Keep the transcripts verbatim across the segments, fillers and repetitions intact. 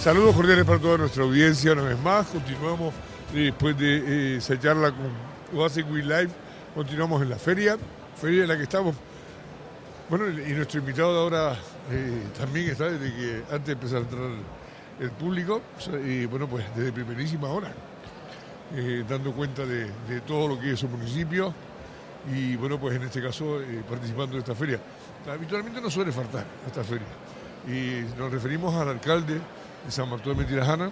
Saludos cordiales para toda nuestra audiencia una vez más. Continuamos después de eh, esa charla con Oasis We Live. Continuamos en la feria, feria en la que estamos. Bueno, y nuestro invitado de ahora eh, también está desde que antes de empezar a entrar el público. Y bueno, pues desde primerísima hora, eh, dando cuenta de, de todo lo que es su municipio. Y bueno, pues en este caso eh, participando de esta feria. Habitualmente no suele faltar esta feria. Y nos referimos al alcalde de San Bartolomé de Tirajana,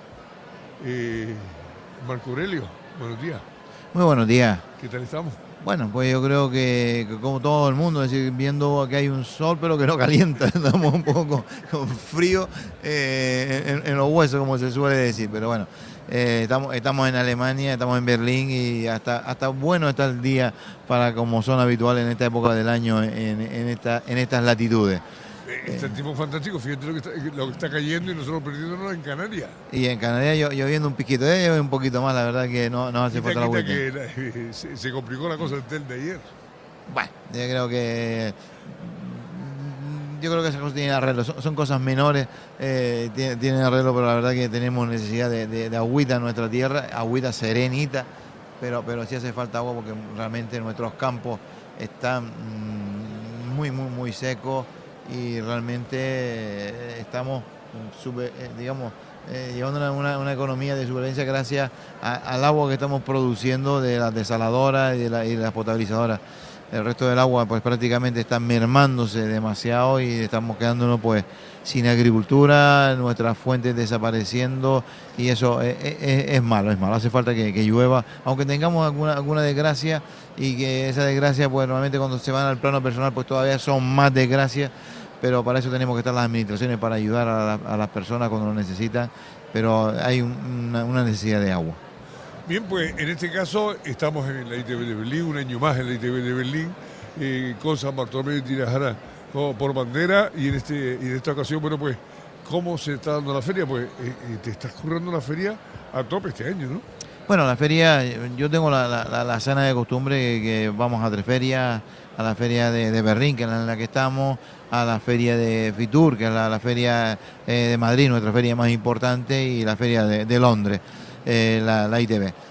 eh, Marco Aurelio. Buenos días. Muy buenos días. ¿Qué tal estamos? Bueno, pues yo creo que, que como todo el mundo, es decir, viendo que hay un sol pero que no calienta, estamos un poco con frío eh, en, en los huesos, como se suele decir, pero bueno, eh, estamos, estamos en Alemania, estamos en Berlín y hasta, hasta bueno está el día para como son habituales en esta época del año en, en, esta, en estas latitudes. Este tipo fantástico, fíjate lo que, está, lo que está cayendo y nosotros perdiéndonos en Canarias. Y en Canarias yo, yo viendo un piquito, eh, un poquito más, la verdad que no, no hace quita, falta la vuelta. Que la, eh, se, se complicó la cosa del de ayer. Bueno, yo creo que yo creo que esas cosas tienen arreglo, son, son cosas menores, eh, tienen, tienen arreglo, pero la verdad que tenemos necesidad de, de, de agüita en nuestra tierra, agüita serenita, pero, pero sí hace falta agua porque realmente nuestros campos están mmm, muy, muy, muy secos. Y realmente estamos, sube, digamos, eh, llevando una, una, una economía de supervivencia gracias a, al agua que estamos produciendo de las desaladoras y de, la, y de las potabilizadoras. El resto del agua pues prácticamente está mermándose demasiado y estamos quedándonos pues sin agricultura, nuestras fuentes desapareciendo y eso es, es, es malo, es malo. Hace falta que, que llueva, aunque tengamos alguna, alguna desgracia y que esa desgracia pues normalmente cuando se van al plano personal pues todavía son más desgracias, pero para eso tenemos que estar las administraciones para ayudar a, la, a las personas cuando lo necesitan, pero hay un, una, una necesidad de agua. Bien, pues en este caso estamos en la I T V de Berlín, un año más en la I T V de Berlín, eh, con San Bartolomé de Tirajana por bandera, y en este y en esta ocasión, bueno, pues, ¿cómo se está dando la feria? Pues eh, te estás currando la feria a tope este año, ¿no? Bueno, la feria, yo tengo la, la, la sana de costumbre que, que vamos a tres ferias, a la feria de, de Berlín, que es en la que estamos, a la feria de Fitur, que es la, la feria eh, de Madrid, nuestra feria más importante, y la feria de, de Londres, eh, la, la I T V.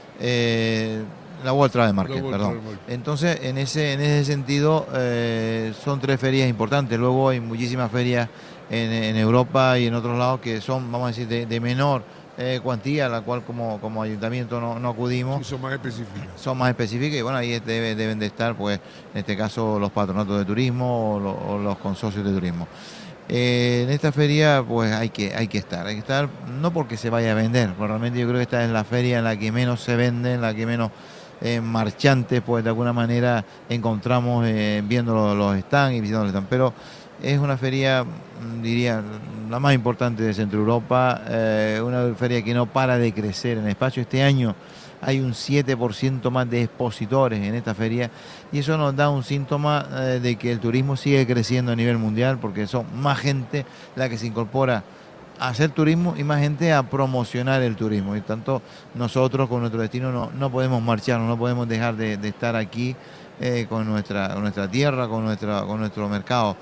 Eh, la World Trade Market, World perdón. Trade Market. Entonces, en ese, en ese sentido, eh, son tres ferias importantes. Luego hay muchísimas ferias en, en Europa y en otros lados que son, vamos a decir, de, de menor eh, cuantía, a la cual como, como ayuntamiento no, no acudimos. Sí, son más específicas. Son más específicas y bueno, ahí debe, deben de estar, pues, en este caso, los patronatos de turismo o, lo, o los consorcios de turismo. Eh, en esta feria pues hay que, hay que estar, hay que estar no porque se vaya a vender, porque realmente yo creo que esta es la feria en la que menos se vende, en la que menos eh, marchantes pues de alguna manera encontramos eh, viendo los, los stands y visitando los stands, pero es una feria, diría, la más importante de Centro Europa, eh, una feria que no para de crecer en espacio. Este año hay un siete por ciento más de expositores en esta feria y eso nos da un síntoma eh, de que el turismo sigue creciendo a nivel mundial porque son más gente la que se incorpora a hacer turismo y más gente a promocionar el turismo. Y tanto nosotros con nuestro destino no, no podemos marcharnos, no podemos dejar de, de estar aquí eh, con, nuestra, con nuestra tierra, con, nuestra, con nuestro mercado.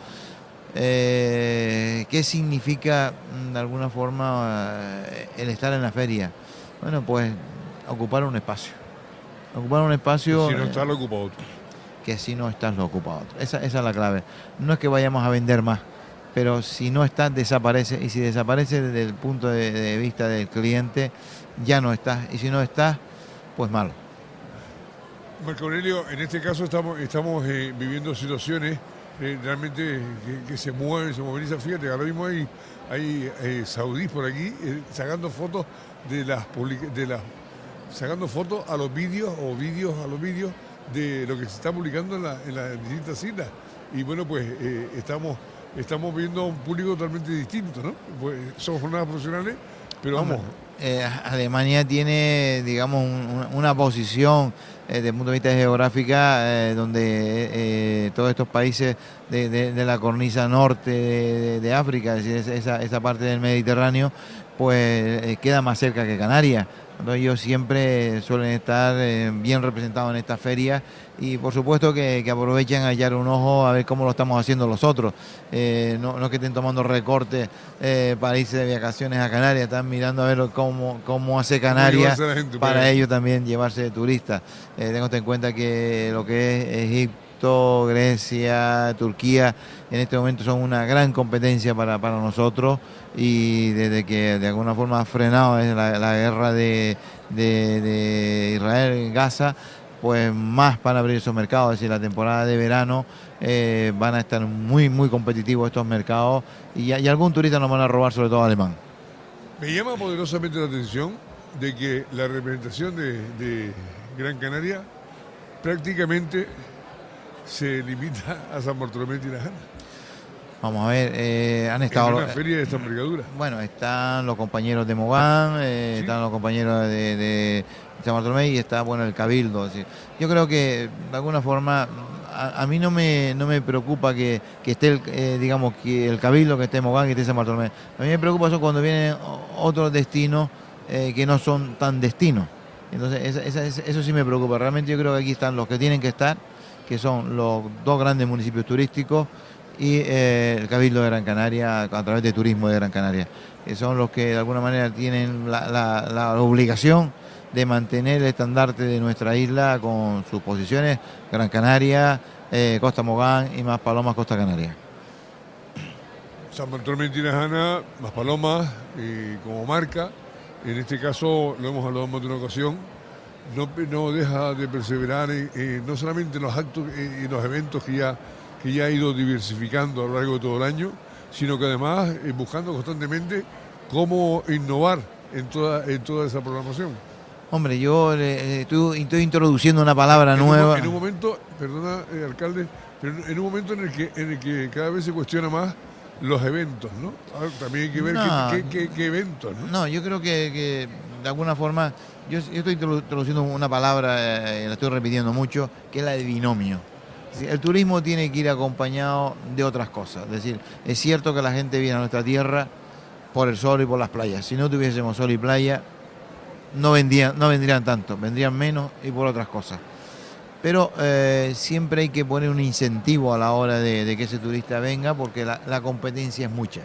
Eh, ¿Qué significa de alguna forma eh, el estar en la feria? Bueno, pues ocupar un espacio. Ocupar un espacio. Si no estás, lo ocupa otro. Que si no estás, lo ocupa otro. Esa, esa es la clave. No es que vayamos a vender más, pero si no estás, desaparece. Y si desaparece desde el punto de, de vista del cliente, ya no estás. Y si no estás, pues malo. Marco Aurelio, en este caso estamos, estamos eh, viviendo situaciones eh, realmente que, que se mueven, se movilizan. Fíjate, ahora mismo hay, hay eh, saudíes por aquí eh, sacando fotos de las de las sacando fotos a los vídeos o vídeos a los vídeos de lo que se está publicando en, la, en las distintas islas. Y bueno, pues eh, estamos, estamos viendo a un público totalmente distinto, ¿no? Pues son jornadas profesionales, pero vamos. Bueno, eh, Alemania tiene, digamos, un, una posición eh, desde el punto de vista geográfica eh, donde eh, todos estos países de, de, de la cornisa norte de, de África, es decir, esa, esa parte del Mediterráneo, pues eh, queda más cerca que Canarias. Entonces ellos siempre suelen estar eh, bien representados en esta feria y por supuesto que, que aprovechan a hallar un ojo a ver cómo lo estamos haciendo los otros. Eh, no, no es que estén tomando recortes eh, para irse de vacaciones a Canarias, están mirando a ver cómo, cómo hace Canarias para ellos también llevarse de turistas. Eh, tengo en cuenta que lo que es Egipto, Grecia, Turquía, en este momento son una gran competencia para, para nosotros y desde que de alguna forma ha frenado la, la guerra de, de, de Israel en Gaza, pues más van a abrir esos mercados, es decir, la temporada de verano eh, van a estar muy muy competitivos estos mercados y, y algún turista nos van a robar, sobre todo alemán. Me llama poderosamente la atención de que la representación de, de Gran Canaria prácticamente se limita a San Bartolomé de Tirajana. Vamos a ver, eh, han estado... En una feria de esta envergadura. Bueno, están los compañeros de Mogán, eh, ¿sí? Están los compañeros de, de San Bartolomé y está, bueno, el Cabildo. ¿Sí? Yo creo que, de alguna forma, a, a mí no me, no me preocupa que, que esté, el, eh, digamos, que el Cabildo, que esté Mogán, que esté San Bartolomé. A mí me preocupa eso cuando vienen otros destinos eh, que no son tan destinos. Entonces, esa, esa, eso sí me preocupa. Realmente yo creo que aquí están los que tienen que estar, que son los dos grandes municipios turísticos, y eh, el Cabildo de Gran Canaria a través de Turismo de Gran Canaria, que son los que de alguna manera tienen la, la, la obligación de mantener el estandarte de nuestra isla con sus posiciones, Gran Canaria, eh, Costa Mogán y Maspalomas, Costa Canaria. San Bartolomé de Tirajana, Maspalomas, eh, como marca, en este caso lo hemos hablado en más de una ocasión, no, no deja de perseverar en, eh, no solamente en los actos y eh, los eventos que ya que ya ha ido diversificando a lo largo de todo el año, sino que además eh, buscando constantemente cómo innovar en toda, en toda esa programación. Hombre, yo eh, estoy, estoy introduciendo una palabra en nueva. Un, en un momento, perdona, eh, alcalde, pero en un momento en el, que, en el que cada vez se cuestiona más los eventos, ¿no? Ahora, también hay que ver no, qué, qué, qué, qué eventos, ¿no? No, yo creo que, que de alguna forma, yo, yo estoy introduciendo una palabra, eh, la estoy repitiendo mucho, que es la de binomio. El turismo tiene que ir acompañado de otras cosas. Es decir, es cierto que la gente viene a nuestra tierra por el sol y por las playas. Si no tuviésemos sol y playa, no vendrían, no vendrían tanto, vendrían menos y por otras cosas. Pero eh, siempre hay que poner un incentivo a la hora de, de que ese turista venga, porque la, la competencia es mucha.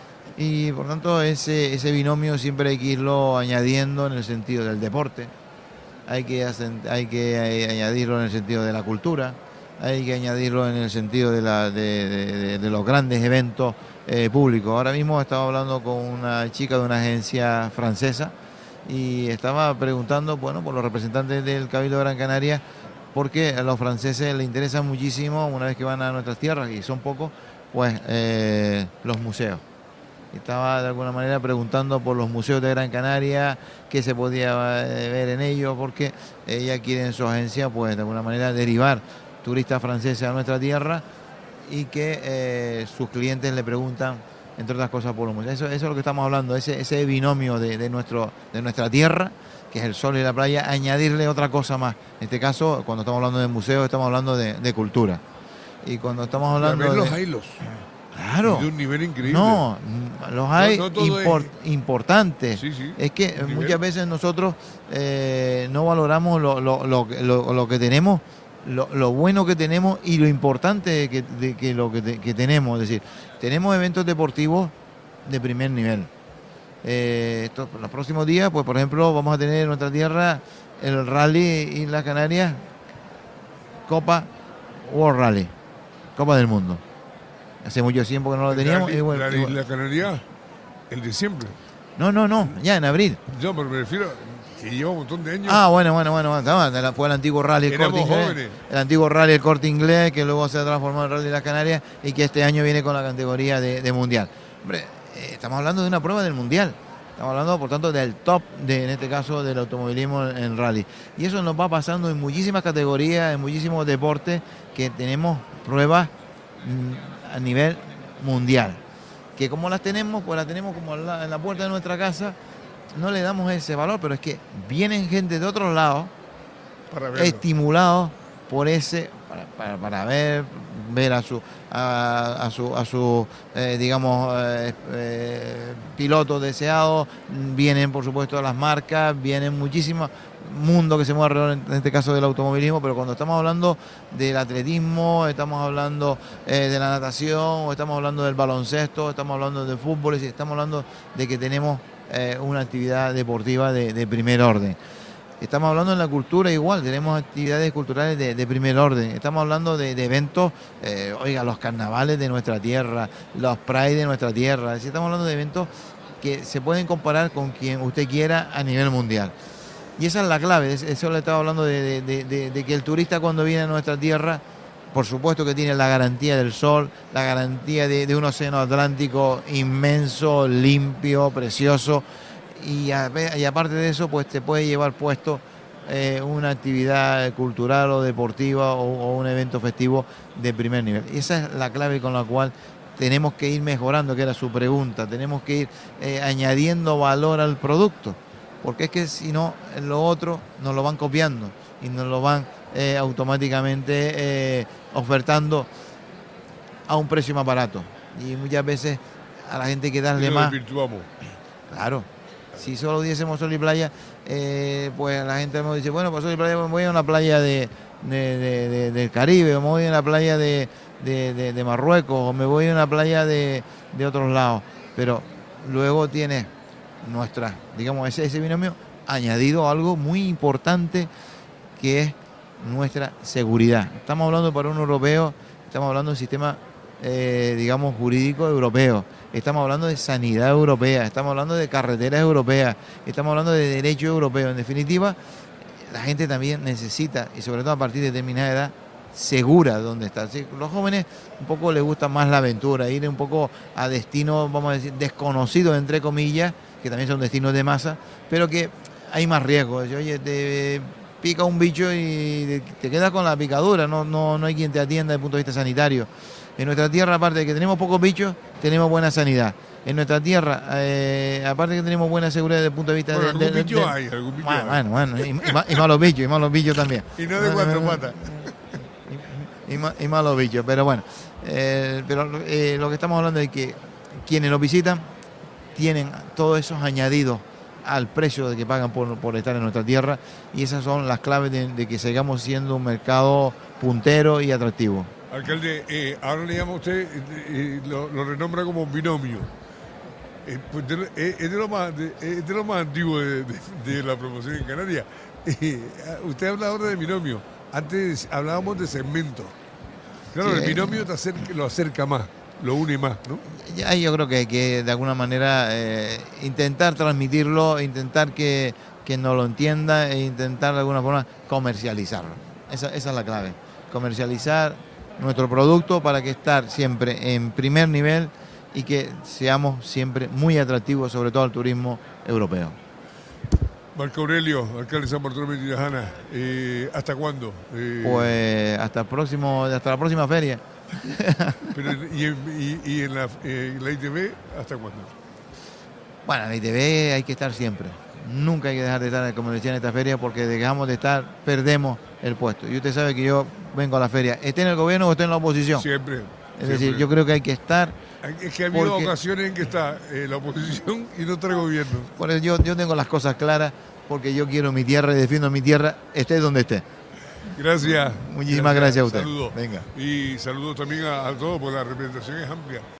Y por tanto ese, ese binomio siempre hay que irlo añadiendo en el sentido del deporte, hay que, hay que añadirlo en el sentido de la cultura, hay que añadirlo en el sentido de, la, de, de, de los grandes eventos eh, públicos. Ahora mismo estaba hablando con una chica de una agencia francesa y estaba preguntando, bueno, por los representantes del Cabildo de Gran Canaria, porque a los franceses les interesa muchísimo, una vez que van a nuestras tierras, y son pocos, pues eh, los museos. Estaba de alguna manera preguntando por los museos de Gran Canaria, qué se podía ver en ellos, porque ella quiere en su agencia, pues de alguna manera derivar turistas franceses a nuestra tierra y que eh, sus clientes le preguntan, entre otras cosas, por los museos. Eso, eso es lo que estamos hablando, ese, ese binomio de, de, nuestro, de nuestra tierra, que es el sol y la playa, añadirle otra cosa más. En este caso, cuando estamos hablando de museos, estamos hablando de, de cultura. Y cuando estamos hablando También de... los hilos. Claro. De un nivel increíble. No, los hay no, no import, es... importantes. Sí, sí, es que muchas veces nosotros eh, no valoramos lo, lo, lo, lo, lo que tenemos, lo, lo bueno que tenemos y lo importante que, de, que lo que, te, que tenemos. Es decir, tenemos eventos deportivos de primer nivel. Eh, estos, los próximos días, pues por ejemplo, vamos a tener en nuestra tierra el Rally Islas Canarias, Copa World Rally, Copa del Mundo. Hace mucho tiempo que no lo teníamos. La, y bueno, la, y bueno. la Canaria, el diciembre. No, no, no, ya en abril. No, pero me refiero que lleva un montón de años. Ah, bueno, bueno, bueno, bueno. Fue el antiguo Rally el Corte Inglés. Jóvenes. El antiguo Rally el Corte Inglés, que luego se ha transformado en Rally de las Canarias y que este año viene con la categoría de, de Mundial. Hombre, eh, estamos hablando de una prueba del Mundial. Estamos hablando, por tanto, del top, de, en este caso, del automovilismo en, en rally. Y eso nos va pasando en muchísimas categorías, en muchísimos deportes, que tenemos pruebas mmm, a nivel mundial. Que como las tenemos, pues las tenemos como en la, en la puerta de nuestra casa, no le damos ese valor, pero es que vienen gente de otros lados, estimulados por ese, para, para, para ver, ver a su, a, a su, a su eh, digamos, eh, eh, pilotos deseados, vienen por supuesto las marcas, vienen muchísimas mundo que se mueve alrededor, en este caso del automovilismo, pero cuando estamos hablando del atletismo, estamos hablando eh, de la natación, o estamos hablando del baloncesto, estamos hablando del fútbol, es decir, estamos hablando de que tenemos eh, una actividad deportiva de, de primer orden. Estamos hablando en la cultura igual, tenemos actividades culturales de, de primer orden. Estamos hablando de, de eventos, eh, oiga, los carnavales de nuestra tierra, los Pride de nuestra tierra. Es decir, estamos hablando de eventos que se pueden comparar con quien usted quiera a nivel mundial. Y esa es la clave, eso le estaba hablando de, de, de, de que el turista cuando viene a nuestra tierra, por supuesto que tiene la garantía del sol, la garantía de, de un océano Atlántico inmenso, limpio, precioso, y, a, y aparte de eso, pues te puede llevar puesto eh, una actividad cultural o deportiva o, o un evento festivo de primer nivel. Y esa es la clave con la cual tenemos que ir mejorando, que era su pregunta, tenemos que ir eh, añadiendo valor al producto. Porque es que si no, lo otro nos lo van copiando y nos lo van eh, automáticamente eh, ofertando a un precio más barato. Y muchas veces a la gente hay que darle más. Claro, si solo diésemos sol y playa, eh, pues la gente nos dice, bueno, pues sol y playa, me voy a una playa de, de, de, de, del Caribe, o me voy a una playa de, de, de, de Marruecos, o me voy a una playa de, de otros lados. Pero luego tienes nuestra, digamos, ese, ese binomio añadido algo muy importante que es nuestra seguridad. Estamos hablando para un europeo, estamos hablando de un sistema, eh, digamos, jurídico europeo, estamos hablando de sanidad europea, estamos hablando de carreteras europeas, estamos hablando de derecho europeo. En definitiva, la gente también necesita, y sobre todo a partir de determinada edad, segura donde está. ¿Sí? Los jóvenes un poco les gusta más la aventura, ir un poco a destinos, vamos a decir, desconocidos, entre comillas, que también son destinos de masa, pero que hay más riesgo. Oye, te pica un bicho y te quedas con la picadura, no, no, no hay quien te atienda desde el punto de vista sanitario. En nuestra tierra, aparte de que tenemos pocos bichos, tenemos buena sanidad. En nuestra tierra, eh, aparte de que tenemos buena seguridad desde el punto de vista... Bueno, de, algún de, bicho de, hay, algún bicho bueno, hay. Bueno, bueno, y, y, y malos bichos, y malos bichos también. Y no de cuatro patas. Y, y, y malos bichos, pero bueno. Eh, pero eh, lo que estamos hablando es que quienes nos visitan tienen todos esos añadidos al precio de que pagan por, por estar en nuestra tierra, y esas son las claves de, de que sigamos siendo un mercado puntero y atractivo. Alcalde, eh, ahora le llama a usted, eh, lo, lo renombra como binomio. Eh, pues de, eh, es, de lo más, de, es de lo más antiguo de, de, de la promoción en Canarias. Eh, usted habla ahora de binomio. Antes hablábamos de segmento. Claro, sí, el binomio te acerca, lo acerca más, lo une más, ¿no? Ya yo creo que hay que de alguna manera eh, intentar transmitirlo, intentar que, que nos lo entienda e intentar de alguna forma comercializarlo. Esa, esa es la clave. Comercializar nuestro producto para que estar siempre en primer nivel y que seamos siempre muy atractivos, sobre todo al turismo europeo. Marco Aurelio, alcalde de San Bartolomé de Tirajana, eh, ¿hasta cuándo? Eh... Pues hasta el próximo, hasta la próxima feria. Pero, ¿y, y, y en, la, eh, la I T V hasta cuándo? Bueno, en la I T V hay que estar siempre. Nunca hay que dejar de estar, como decía, en esta feria, porque dejamos de estar, perdemos el puesto. Y usted sabe que yo vengo a la feria, esté en el gobierno o esté en la oposición. Siempre. Es siempre. decir, yo creo que hay que estar. Es que ha habido porque, ocasiones en que está eh, la oposición y no está el gobierno. Por eso yo, yo tengo las cosas claras, porque yo quiero mi tierra y defiendo mi tierra, esté donde esté. Gracias. Muchísimas gracias, gracias a usted. Saludos. Venga. Y saludos también a, a todos, porque la representación es amplia.